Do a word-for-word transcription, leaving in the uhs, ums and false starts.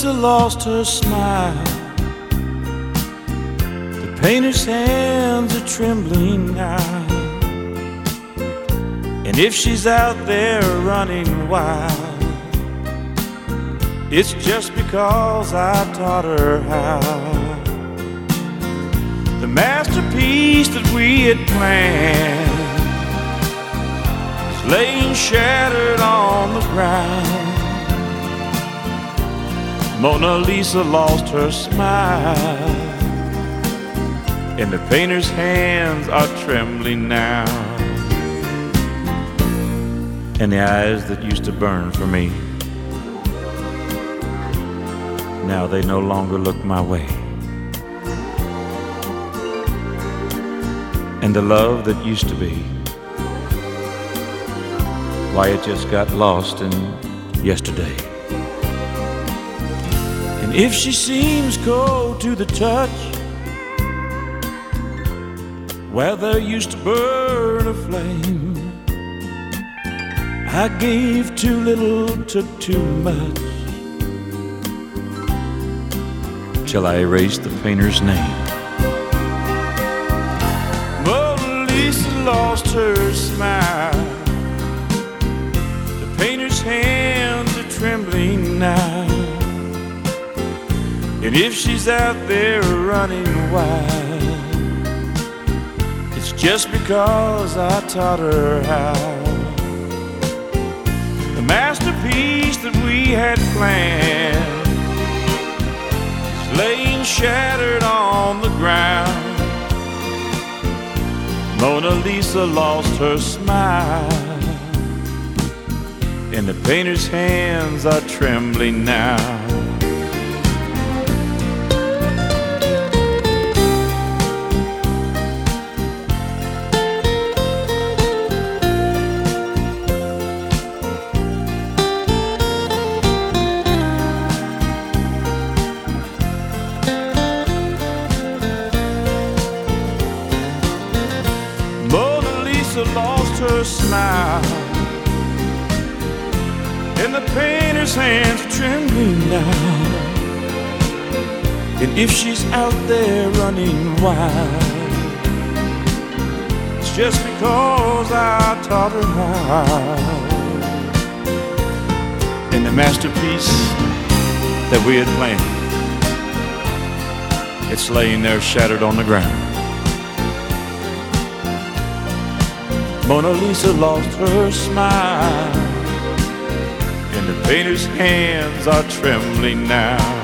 Lisa lost her smile. The painter's hands are trembling now. And if she's out there running wild, it's just because I taught her how. The masterpiece that we had planned is laying shattered on the ground. Mona Lisa lost her smile, and the painter's hands are trembling now. And the eyes that used to burn for me, now they no longer look my way. And the love that used to be, why, it just got lost in yesterday. And if she seems cold to the touch, where there used to burn a flame, I gave too little, took too much, till I erased the painter's name. Mona Lisa lost her smile. The painter's hands are trembling now. And if she's out there running wild, it's just because I taught her how. The masterpiece that we had planned is laying shattered on the ground. Mona Lisa lost her smile, and the painter's hands are trembling now. Lost her smile, and the painter's hands are trembling now. And if she's out there running wild, it's just because I taught her how. And the masterpiece that we had planned, it's laying there shattered on the ground. Mona Lisa lost her smile, and the painter's hands are trembling now.